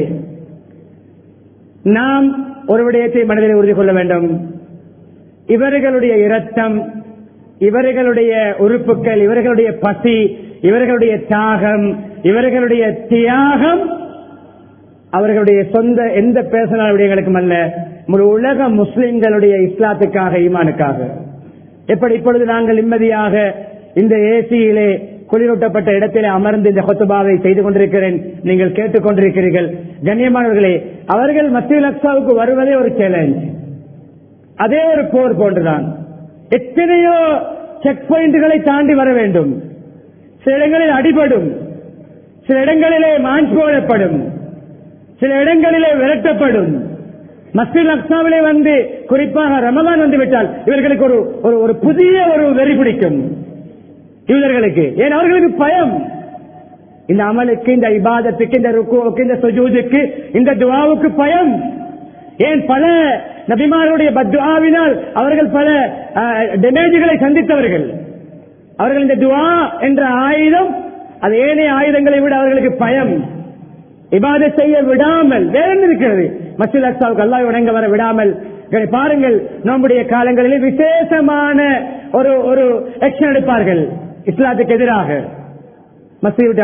நாம் ஒரு விடயத்தை மனதில் உறுதி கொள்ள வேண்டும். இவர்களுடைய இரத்தம், இவர்களுடைய உறுப்புகள், இவர்களுடைய பசி, இவர்களுடைய தியாகம், இவர்களுடைய தியாகம் அவர்களுடைய சொந்த எந்த பேசனால விடயங்களுக்கும் அல்ல, முழு உலக முஸ்லிம்களுடைய இஸ்லாத்துக்காக, ஈமானுக்காக. எப்படி இப்பொழுது நாங்கள் நிம்மதியாக இந்த ஏசியிலே குளிரூட்டப்பட்ட இடத்திலே அமர்ந்து இந்த ஹுத்பாவை செய்து கொண்டிருக்கிறேன், நீங்கள் கேட்டுக் கொண்டிருக்கிறீர்கள். கண்ணியமானவர்களே, அவர்கள் மஸ்ஜிதுல் அக்ஸாவுக்கு வருவதே ஒரு சேலஞ்ச், அதே ஒரு போர் போன்றுதான். எத்தனையோ செக் பாயிண்டுகளை தாண்டி வர வேண்டும். சில இடங்களில் அடிபடும், சில இடங்களிலே மாஞ்ச் போடப்படும், சில இடங்களிலே விரட்டப்படும். மஸ்ஜிதுல் அக்ஸாவிலே வந்து குறிப்பாக ரமலான் வந்து விட்டால் இவர்களுக்கு ஒரு புதிய ஒரு வெறி பிடிக்கும் இவர்களுக்கு. ஏன்? அவர்களுக்கு பயம். இந்த அமலுக்கு, இந்த இபாதத்துக்கு, இந்த ருக்குவுக்கு, இந்த சுஜூதுக்கு, இந்த துஆவுக்கு பயம். ஏன்? பல நபிமாருடைய பத்ஆவினால் அவர்கள் பல டேமேஜ்களை சந்தித்தவர்கள். அவர்கள் இந்த துஆ என்ற ஆயுதம், அது ஏனைய ஆயுதங்களை விட அவர்களுக்கு பயம். இபாதத் செய்ய விடாமல் வேற என்ன இருக்கிறது? மஸ்ஜிதுல் அக்ஸாவுக்கு அல்லாஹ் வணங்க வர விடாமல். பாருங்கள், நம்முடைய காலங்களில் விசேஷமான ஒரு ஆக்ஷன் எடுப்பார்கள் இஸ்லாத்துக்கு எதிராக. மஸ்ஜித்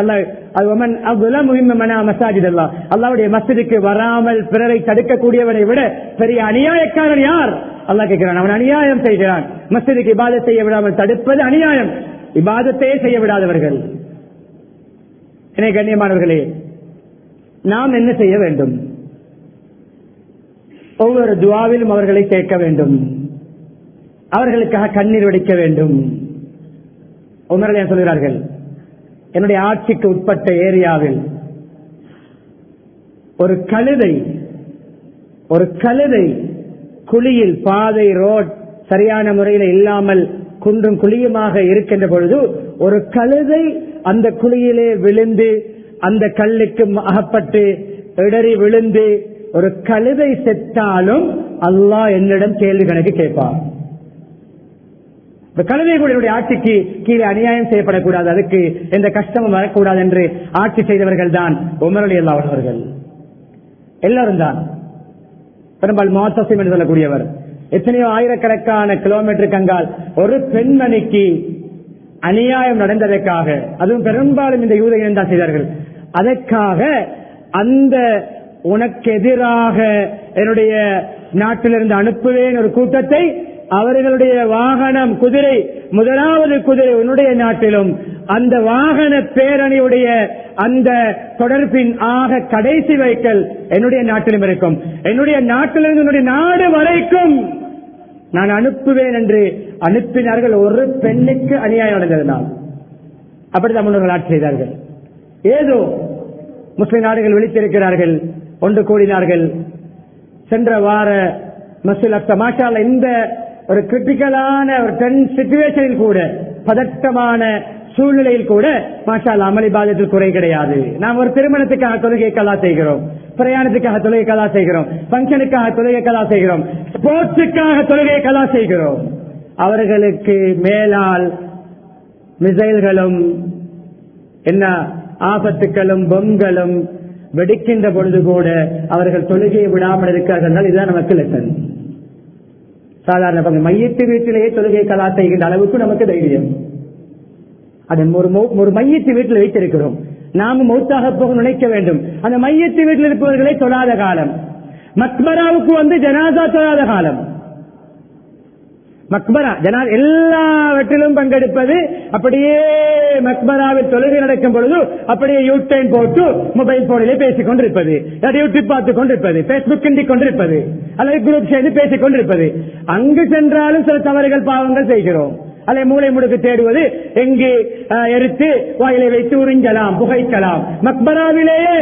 அல்லாஹ்வுடைய மஸ்ஜிதுக்கு வராமல் பிறரை தடுக்கக்கூடியவனை விட பெரிய அநியாயக்காரன் யார்? அல்லாஹ் கேட்கிறான். அவன் அநியாயம் செய்கிறான். மஸ்ஜிதுக்கு இபாதத் செய்ய விடாமல் தடுப்பது அநியாயம். இபாதத்தையே செய்ய விடாதவர்கள். எனவே கண்ணியமானவர்களே, நாம் என்ன செய்ய வேண்டும்? ஒவ்வொரு துஆவிலும் அவர்களை கேட்க வேண்டும், அவர்களுக்காக கண்ணீர் வடிக்க வேண்டும். உமர் சொல்கிறார்கள், என்னுடைய ஆட்சிக்கு உட்பட்ட ஏரியாவில் ஒரு கழுதை குழியில், பாதை ரோட் சரியான முறையில் இல்லாமல் குன்றும் குழியுமாக இருக்கின்ற பொழுது ஒரு கழுதை அந்த குழியிலே விழுந்து, அந்த கல்லுக்கு அகப்பட்டு இடறி விழுந்து ஒரு கழுதை செத்தாலும் அல்லாஹ் என்னிடம் கேள்வி கணக்கு கேட்பார். கழுதை கூட என்னுடைய ஆட்சிக்கு கீழே அநியாயம் செய்யப்படக்கூடாது, அதுக்கு எந்த கஷ்டமும் வரக்கூடாது என்று ஆட்சி செய்தவர்கள் தான் உமர் ரலியல்லாஹு அன்ஹு அவர்கள். எல்லாரும் தான். பெரும்பாலும் முஅத்தஸிம் என்று சொல்லக்கூடியவர் எத்தனையோ ஆயிரக்கணக்கான கிலோமீட்டருக்கு அங்கால் ஒரு பெண்மணிக்கு அநியாயம் நடந்ததற்காக, அதுவும் பெரும்பாலும் இந்த யூதர்கள் தான் செய்தார்கள், அதற்காக அந்த உனக்கு எதிராக என்னுடைய நாட்டிலிருந்து அனுப்புவேன் ஒரு கூட்டத்தை, அவர்களுடைய வாகனம் குதிரை, முதலாவது குதிரை உன்னுடைய நாட்டிலும், அந்த வாகன பேரணியுடைய அந்த தொடர்பின் ஆக கடைசி வைக்கல் என்னுடைய நாட்டிலும் இருக்கும், என்னுடைய நாட்டிலிருந்து என்னுடைய நாடு வரைக்கும் நான் அனுப்புவேன் என்று அனுப்பினார்கள். ஒரு பெண்ணுக்கு அநியாயம் நடந்ததனால் அப்படித்தான் முன்னோர்கள் ஆட்சி செய்தார்கள். ஏதோ முஸ்லிம் நாடுகள் விழித்திருக்கிறார்கள், ஒன்று கூடினார்கள். சென்ற வார மஸ்ஜிதுல் அக்ஸா மாஷா அல்லாஹ் இந்த ஒரு கிரிட்டிக்கலான ஒரு டென்ஸ் சிச்சுவேஷனில் கூட, பதட்டமான சூழ்நிலையில் கூட மாஷா அல்லாஹ் அமல் இபாதத்தில் குறை கிடையாது. நாம் ஒரு திருமணத்துக்காக தொழுகை கலா செய்கிறோம், பிரயாணத்துக்காக தொழுகை கலா செய்கிறோம், பங்கனுக்காக தொழுகை கலா செய்கிறோம், ஸ்போர்ட்ஸுக்காக தொழுகை கலா செய்கிறோம். அவர்களுக்கு மேலால் மிசைல்களும் என்ன ஆபத்துக்களும் பொம்களும் வெடிக்கின்ற பொழுது கூட அவர்கள் தொழுகையை விடாமல் இருக்கிறார்கள். இதுதான் நமக்கு லெசன். சாதாரண மையத்து வீட்டிலேயே தொழுகை கலா செய்கின்ற அளவுக்கு நமக்கு தைரியம். அது ஒரு மையத்து வீட்டில் வைத்திருக்கிறோம், நாமும் மௌத்தாக போக நினைக்க வேண்டும். அந்த மையத்து வீட்டில் இருப்பவர்களை தொழாத காலம், மக்பராவுக்கு வந்து ஜனாசா தொழாத காலம். மக்பரா எல்லாவற்றிலும் பங்கெடுப்பது, அப்படியே மக்பராவில் தொழுகை நடக்கும் பொழுது அப்படியே யூடைன் போட்டு மொபைல் போனிலே பேசிக் கொண்டிருப்பது, யூடியூப் பார்த்துக் கொண்டிருப்பது, பேஸ்புக் கிண்டிக் கொண்டிருப்பது, அல்லது குரூப் செய்து பேசிக் கொண்டிருப்பது. அங்கு சென்றாலும் சில தவறுகள் பாவங்கள் செய்கிறோம். அல்லது மூளை முடுக்கு தேடுவது, எங்கு எரித்து வாயிலை வைத்து உறிஞ்சலாம், புகைக்கலாம். மக்பராவிலேயே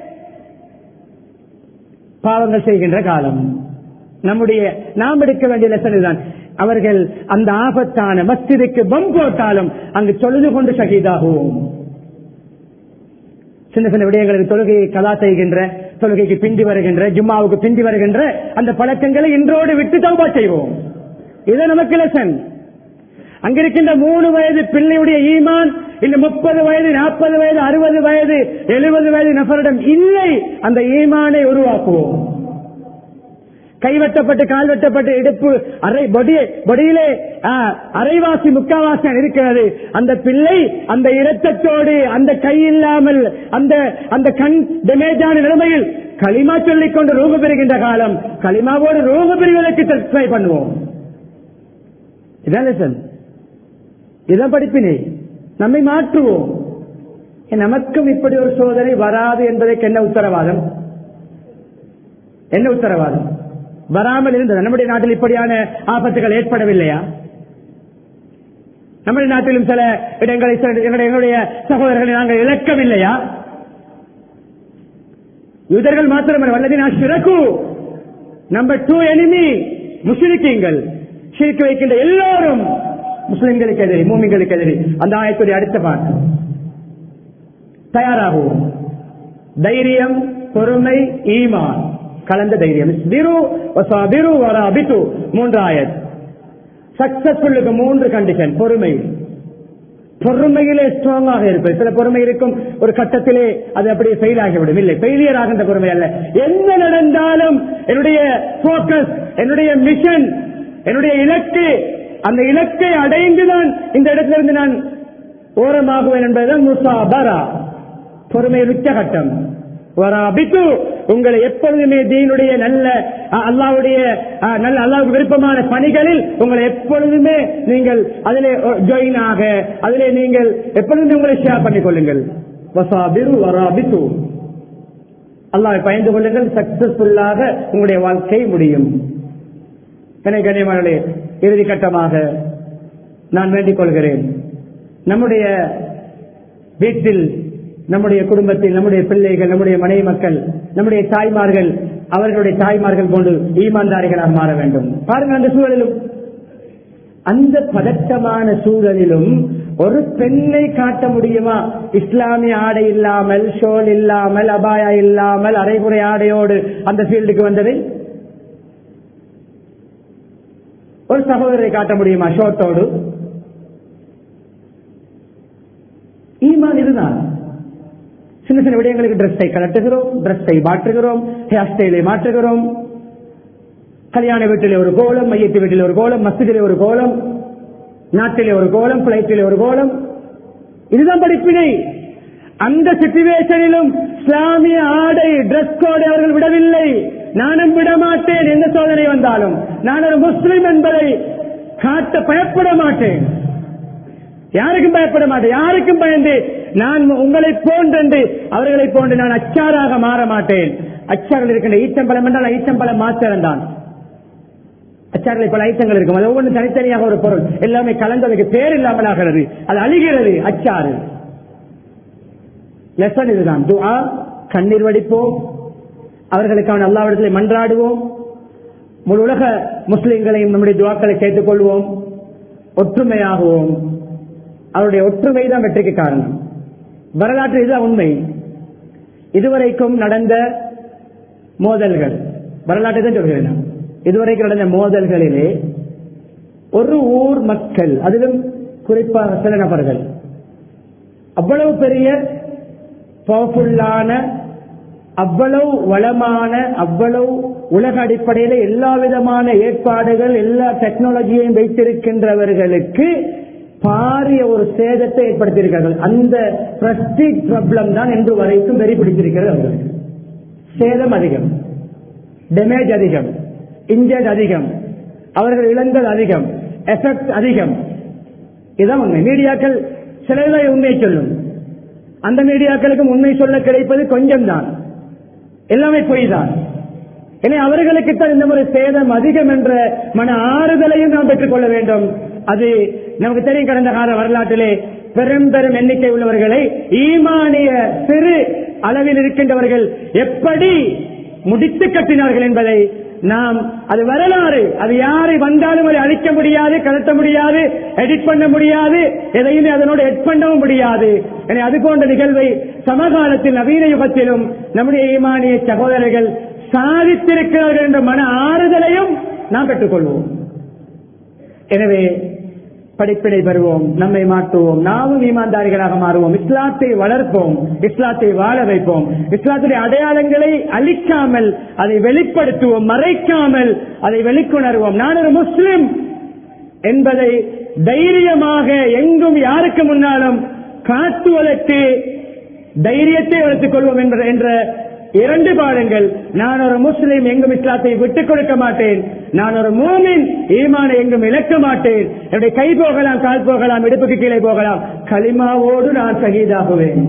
பாவங்கள் செய்கின்ற காலம். நாம் எடுக்க வேண்டிய லெசன் தான். அவர்கள் அந்த ஆபத்தான மஸ்ஜிதுக்கு பம் போட்டாலும் அங்கு தொழுது கொண்டு ஷஹீதாகுவோம். சின்ன சின்ன விடயங்களுக்கு தொழுகையை கலா செய்கின்ற, தொழுகைக்கு பிந்தி வருகின்ற, ஜும்மாவுக்கு பிந்தி வருகின்ற அந்த பழக்கங்களை இன்றோடு விட்டு தௌபா செய்வோம். இது நமக்கு லெசன். அங்கிருக்கின்ற 3 வயது பிள்ளையுடைய ஈமான் இந்த 30 வயது, 40 வயது, 60 வயது, 70 வயது நபரிடம் இல்லை. அந்த ஈமானை உருவாக்குவோம். கைவட்டப்பட்டு கால் வெட்டப்பட்டு இடுப்பு பொடியிலே அரைவாசி முக்காவாசி இருக்கிறது. அந்த பிள்ளை அந்த இரத்தத்தோடு, அந்த கை இல்லாமல், அந்த கண் டேமேஜான நிலைமையில் களிமா சொல்லிக் கொண்டு ரூப பெறுகின்ற காலம். களிமாவோடு ரூப பெறுவதற்கு ட்ரை பண்ணுவோம். இதான் படிப்பினை. நம்மை மாற்றுவோம். நமக்கும் இப்படி ஒரு சோதனை வராது என்பதற்கு என்ன உத்தரவாதம்? என்ன உத்தரவாதம்? வராமல் இருந்தது. நம்முடைய நாட்டில் இப்படியான ஆபத்துகள் ஏற்படவில்லையா? நம்முடைய நாட்டிலும் சில இடங்களை எங்களுடைய சகோதரர்களை நாங்கள் இழக்கவில்லையா? யூதர்கள் மாத்திரமல்ல, வல்லதீன அஷ்ரகு நம்பர் 2 எனிமி முஸ்லிம்கள். ஷிர்க் வைக்கின்ற எல்லோரும் முஸ்லிம்களுக்கு எதிரி, மூமின்களுக்கு எதிரி. அந்த ஆயத்துடைய அடுத்த பாட்டு. தயாராகுவோம். தைரியம், பொறுமை, ஈமான் கலந்த தைரியம். 3 ஆயத். சக்சஸ்ஃபுல்லுக்கு 3 கண்டிஷன். பொறுமை, பொறுமையிலே ஸ்ட்ராங்காக இருப்பது. சில பொறுமை இருக்கும், ஒரு கட்டத்திலே அது அப்படியே ஃபெயில் ஆகிவிடும். இல்லை, ஃபெயிலியர் ஆகின்ற பொறுமை அல்ல. என்ன நடந்தாலும் என்னுடைய போக்கஸ், என்னுடைய மிஷன், என்னுடைய இலக்கு, அந்த இலக்கை அடைந்துதான் இந்த இடத்திலிருந்து நான் ஓரமாகுவேன் என்பதுதான் முசாபரா, பொறுமையின் உச்சகட்டம். உங்களை எப்பொழுதுமே தீனுடைய நல்ல அல்லாஹ்வுக்கு விருப்பமான பணிகளில் உங்களை எப்பொழுதுமே நீங்கள் அதிலே ஜாயின் ஆக, அதிலே நீங்கள் எப்பொழுதுமே உங்களை ஷேர் பண்ணிக் கொள்ளுங்கள். அல்லாஹ்வை பயந்து கொள்ளுங்கள். சக்சஸ்ஃபுல்லாக உங்களுடைய வாழ்க்கை முடியும். கண்ணியமானவர்களே, இறுதி கட்டமாக நான் வேண்டிக் கொள்கிறேன், நம்முடைய வீட்டில், நம்முடைய குடும்பத்தில், நம்முடைய பிள்ளைகள், நம்முடைய மனைவி மக்கள், நம்முடைய தாய்மார்கள் அவர்களுடைய தாய்மார்கள் போன்று ஈமான்தாரிகளாக மாற வேண்டும். பாருங்கள், அந்த சூழலிலும், அந்த பதட்டமான சூழலிலும் ஒரு பெண்ணை காட்ட முடியுமா? இஸ்லாமிய ஆடை இல்லாமல், ஷோல் இல்லாமல், அபாயா இல்லாமல், அரைகுறை ஆடையோடு அந்த ஃபீல்டுக்கு வந்தது ஒரு சகோதரரை காட்ட முடியுமா? ஷோட்டோடு. ஈமான் இதுதான். சின்ன சின்ன விடயங்களுக்கு டிரெஸ்ஸை கலட்டுகிறோம், டிரெஸ்ஸை மாற்றுகிறோம், ஹேர் ஸ்டைலை மாற்றுகிறோம். கல்யாண வீட்டிலே ஒரு கோலம், மையத்து வீட்டிலே ஒரு கோலம், மஸ்ஜிதிலே ஒரு கோலம், நாட்டிலே ஒரு கோலம், பிளைட்டிலே ஒரு கோலம். இதுதான் படிப்பினை. அந்த சிச்சுவேஷனிலும் இஸ்லாமிய ஆடை, டிரெஸ் கோடை அவர்கள் விடவில்லை. நானும் விட மாட்டேன். எந்த சோதனை வந்தாலும் நான் ஒரு முஸ்லிம் என்பதை காட்ட பயப்பட மாட்டேன். யாருக்கும் பயப்பட மாட்டேன். யாருக்கும் பயந்து நான் உங்களை போன்று, அவர்களை போன்று நான் அச்சாராக மாற மாட்டேன். அச்சார்கள் இருக்கின்ற ஈச்சம்பழம் என்றால் ஈச்சம்பழம் மாத்திரம் தான். அச்சாரில் பல ஐட்டங்கள் இருக்கும். அது ஒவ்வொன்று தனித்தனியாக ஒரு பொருள், எல்லாமே கலந்ததுக்கு பேர் இல்லாமல் ஆகிறது. அது அழிகிறது. அச்சாறு லெசன் இதுதான். துஆ, கண்ணீர் வடிப்போம், அவர்களுக்கான அல்லாஹ்விடத்தில் மன்றாடுவோம். முழு உலக முஸ்லிம்களையும் நம்முடைய துஆக்களை கேட்டுக் கொள்வோம். ஒற்றுமையாகுவோம். அவருடைய ஒற்றுமை தான் வெற்றிக்கு காரணம். வரலாற்று இதுதான் உண்மை. இதுவரைக்கும் நடந்த மோதல்கள், வரலாற்றை தான் சொல்கிறேன். இதுவரைக்கும் நடந்த மோதல்களிலே ஒரு ஊர் மக்கள், அதிலும் குறிப்பாக சில நபர்கள், அவ்வளவு பெரிய பவர்ஃபுல்லான, அவ்வளவு வளமான, அவ்வளவு உலக அடிப்படையில் எல்லா விதமான ஏற்பாடுகள், எல்லா டெக்னாலஜியையும் வைத்திருக்கின்றவர்களுக்கு பாரிய ஒரு சேதத்தை ஏற்படுத்தியிருக்கிறார்கள். அந்த பிரஸ்டீஜ் ப்ராப்ளம் தான் இன்று வரைக்கும் வெறி பிடித்திருக்கிறது. அவர்களுக்கு சேதம் அதிகம், டேமேஜ் அதிகம், இன்ஜர்ட் அதிகம், அவர்கள் இழந்தது அதிகம். எஃபெக்ட் அதிகம். இதுதான் உண்மை. மீடியாக்கள் சிலதை உண்மை சொல்லும், அந்த மீடியாக்களுக்கும் உண்மை சொல்ல கிடைப்பது கொஞ்சம் தான், எல்லாமே பொய் தான். எனவே அவர்களுக்குத்தான் இந்த முறை சேதம் அதிகம் என்ற மன ஆறுதலையும் நாம் பெற்றுக் கொள்ள வேண்டும். அது நமக்கு தெரியும், கடந்த கால வரலாற்றிலே பெரும் பெரும் எண்ணிக்கை உள்ளவர்களை ஈமானிய சிறு அளவில் இருக்கின்றவர்கள் எப்படி முடித்து கட்டினார்கள் என்பதை நாம், அது வரலாறு, அது யாரை வந்தாலும் அதை அழிக்க முடியாது, கலட்ட முடியாது, எடிட் பண்ண முடியாது, எதையுமே அதனோடு எட் பண்ணவும் முடியாது. எனவே அது போன்ற நிகழ்வை சமகாலத்தில் நவீன யுகத்திலும் நம்முடைய ஈமானிய சகோதரர்கள் சாதித்திருக்கிறார்கள் என்ற மன ஆறுதலையும் நாம் பெற்றுக்கொள்வோம். எனவே படிப்பினை பெறுவோம், நம்மை மாற்றுவோம், நாமும் ஈமான்தாரிகளாக மாறுவோம், இஸ்லாத்தை வளர்ப்போம், இஸ்லாத்தை வாழ வைப்போம், இஸ்லாத்துடைய அடையாளங்களை அழிக்காமல் அதை வெளிப்படுத்துவோம், மறைக்காமல் அதை வெளிக்கொணர்வோம். நான் ஒரு முஸ்லிம் என்பதை தைரியமாக எங்கும் யாருக்கு முன்னாலும் காட்டுவதற்கு தைரியத்தை வளர்த்துக் கொள்வோம் என்ற இரண்டு பாடங்கள். நான் ஒரு முஸ்லிம், எங்கும் இஸ்லாத்தை விட்டுக் கொடுக்க மாட்டேன். நான் ஒரு மூமின், ஈமானை எங்கும் இழக்க மாட்டேன். என்னுடைய கை போகலாம், கால் போகலாம், இடுப்புக்கு கீழே போகலாம், கலிமாவோடு நான் ஷஹீதாகுவேன்.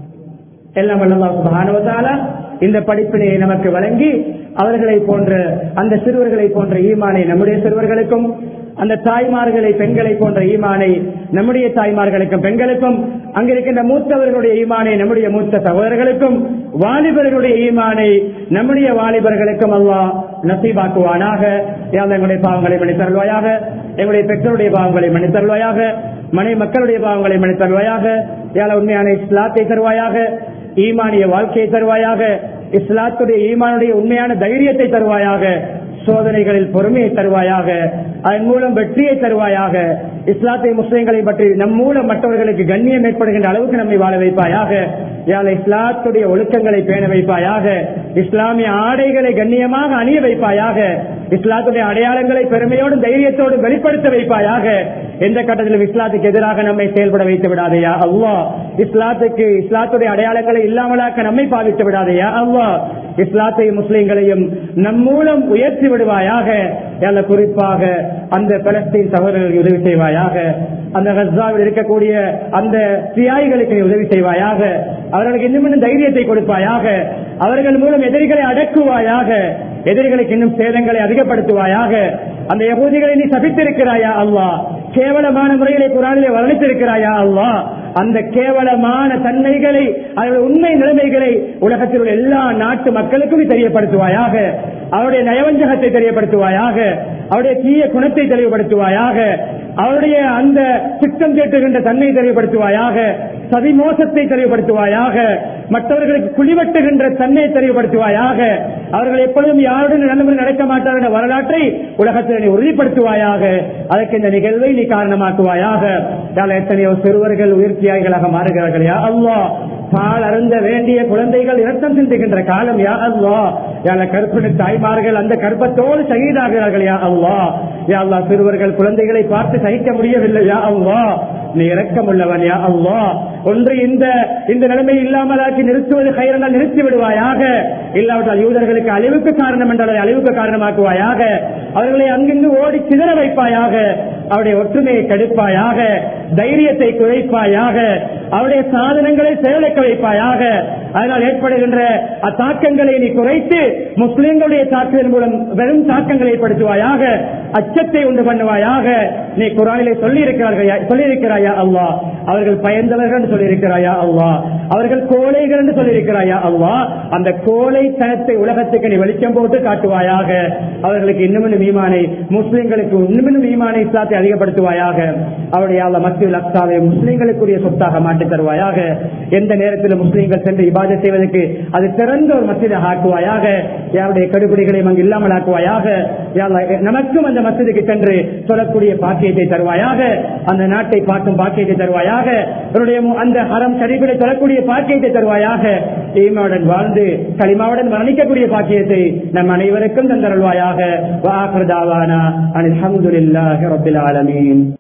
எல்லாம் அல்லாஹ் சுப்ஹானஹு வ தஆலா இந்த படிப்பினையை நமக்கு வழங்கி அவர்களை போன்ற, அந்த சிறுவர்களை போன்ற ஈமானை நம்முடைய சிறுவர்களுக்கும், அந்த தாய்மார்களை, பெண்களை போன்ற ஈமானை நம்முடைய தாய்மார்களுக்கும் பெண்களுக்கும், அங்கிருக்கின்ற மூத்தவர்களுடைய ஈமானை நம்முடைய மூத்த சகோதரர்களுக்கும், வாலிபர்களுடைய ஈமானை நம்முடைய வாலிபர்களுக்கும் அல்லாஹ் நசீபாக்குவானாக. எங்களுடைய பாவங்களை மன்னித்தருள்வாயாக, எங்களுடைய பெற்றோருடைய பாவங்களை மன்னித்தருள்வாயாக, மனை மக்களுடைய பாவங்களை மன்னித்தருள்வாயாக. உண்மையான இஸ்லாத்தை தருவாயாக, ஈமானிய வாழ்க்கையை தருவாயாக, இஸ்லாத்துடைய ஈமானுடைய உண்மையான தைரியத்தை தருவாயாக, சோதனைகளில் பொறுமையை தருவாயாக, அதன் மூலம் வெற்றியை தருவாயாக. இஸ்லாத்தை முஸ்லிம்களை பற்றி நம் மூலம் மற்றவர்களுக்கு கண்ணியம் ஏற்படுகின்ற அளவுக்கு நம்மை வாழ வைப்பாயாக. இஸ்லாத்துடைய ஒழுக்கங்களை பேண வைப்பாயாக, இஸ்லாமிய ஆடைகளை கண்ணியமாக அணிய வைப்பாயாக, இஸ்லாத்துடைய அடையாளங்களை பெருமையோடும் தைரியத்தோடும் வெளிப்படுத்த வைப்பாயாக. எந்த கட்டத்திலும் இஸ்லாத்துக்கு எதிராக நம்மை செயல்பட வைத்து விடாதையா அல்லாஹ். இஸ்லாத்துடைய அடையாளங்களை இல்லாமலாக்க நம்மை பாதித்து விடாதையா அல்லாஹ். இஸ்லாத்தையும் முஸ்லிம்களையும் நம் மூலம் உயர்த்தி விடுவாயாக. குறிப்பாக அந்த பலஸ்தீன் சகோதரர்களுக்கு உதவி செய்வாயாக, அந்த கஸாவில் இருக்கக்கூடிய அந்த தியாகிகளுக்கு உதவி செய்வாயாக, அவர்களுக்கு இன்னும் தைரியத்தை கொடுப்பாயாக, அவர்கள் மூலம் எதிரிகளை அடக்குவாயாக, எதிரிகளுக்கு இன்னும் சேதங்களை அதிகப்படுத்துவாயாக. அந்த யகூதிகளை நீ சபித்திருக்கிறாயா அல்லாஹ், கேவலமான முறையிலே குர்ஆனிலே வர்ணித்திருக்கிறாயா அல்லாஹ். அந்த கேவலமான தன்மைகளை, அவருடைய உண்மை நிலைமைகளை உலகத்தில் உள்ள எல்லா நாட்டு மக்களுக்கும் தெரியப்படுத்துவாயாக, அவருடைய நயவஞ்சகத்தை தெரியப்படுத்துவாயாக, அவருடைய தீய குணத்தை தெளிவுபடுத்துவாயாக, அவருடைய அந்த சித்தம் கேட்டுகின்ற தன்மையை தெளிவுபடுத்துவாயாக, சதி மோசத்தை தெளிவுபடுத்துவாயாக, மற்றவர்களுக்கு குழிவட்டுகின்ற தன்மையை தெளிவுபடுத்துவாயாக, அவர்கள் எப்பொழுதும் யாருடன் நல்லமுறை நடக்க மாட்டார் என்ற வரலாற்றை உலகத்தில் உறுதிப்படுத்துவாயாக. அதற்கு இந்த நிகழ்வை நீ காரணமாக்குவாயாக. எத்தனையோ சிறுவர்கள் உயிர்த்தியாகிகளாக மாறுகிறார்கள் யா அல்லாஹ். பால் அருந்த வேண்டிய குழந்தைகள் இரத்தம் சிந்துகின்ற காலம் யா அல்லாஹ். கற்பிணி தாய்மார்கள் அந்த கர்ப்பத்தோடு ஷஹீதாகிறார்கள் யா அல்லாஹ். யா அல்லாஹ், சிறுவர்கள் குழந்தைகளை பார்த்து சகிக்க முடியவில்லை யா அல்லாஹ், நீ இரக்கம் உள்ளவன் யா அல்லாஹ். ஒன்று இந்த நிலைமை இல்லாமலாக்கி நிறுத்துவது கைரனால் நிறுத்தி விடுவாயாக. இல்லாவிட்டால் யூதர்களுக்கு அழிவுக்கு காரணம் என்றால் அழிவுக்கு காரணமாக்குவாயாக. அவர்களை அங்கிருந்து ஓடி சிதற வைப்பாயாக. அவருடைய ஒற்றுமையை கெடுப்பாயாக, தைரியத்தை குறைப்பாயாக, அவருடைய சாதனங்களை செயலக்க வைப்பாயாக. அதனால் ஏற்படுகின்ற அத்தாக்கங்களை நீ குறைத்து முஸ்லிம்களுடைய தாக்குதல் மூலம் வெறும் தாக்கங்களை ஏற்படுத்துவாயாக, அச்சத்தை உண்டு பண்ணுவாயாக. நீ குர்ஆனிலே சொல்லியிருக்கிறாயா அல்லாஹ், அவர்கள் பயந்தவர்கள் என்று சொல்லியிருக்கிறாயா அல்லாஹ், அவர்கள் கோழைகள் என்று சொல்லியிருக்கிறாயா அல்லாஹ். அந்த கோழைத்தனத்தை உலகத்துக்கு நீ வெளிச்சம் போட்டு காட்டுவாயாக. அவர்களுக்கு இன்னும் ஈமானை, முஸ்லிம்களுக்கு இன்னும் ஈமானை, இஸ்லாத்தை அதிகப்படுத்துவாயாக. அவருடைய மஸ்ஜிதுல் அக்ஸாவை முஸ்லிம்களுக்குரிய சொத்தாக மாற்றி தருவாயாக. எந்த நேரத்தில் முஸ்லிம்கள் சென்று இபாதத் செய்வதற்கு அது சிறந்த ஒரு மஸ்ஜிதாக ஆக்குவாயாக. யாருடைய கடுபிடிகளையும் அங்கு இல்லாமல் ஆக்குவாயாக. நமக்கும் அந்த மஸ்ஜிதுக்கு சென்று சொல்லக்கூடிய பாக்கியத்தை தருவாயாக. அந்த நாட்டை பார்க்கும் பாக்கியத்தை தருவாயாக. அந்த ஹரம் ஷரீஃபிலே சொல்லக்கூடிய பாக்கியத்தை தருவாயாக. ஈமானுடன் வாழ்ந்து கலிமாவுடன் மரணிக்கக்கூடிய பாக்கியத்தை நம் அனைவருக்கும் தந்தருள்வாயாக. வ ஆகிரு தாவானா அனில் ஹம்துலில்லாஹி ரப்பில் ஆலமீன்.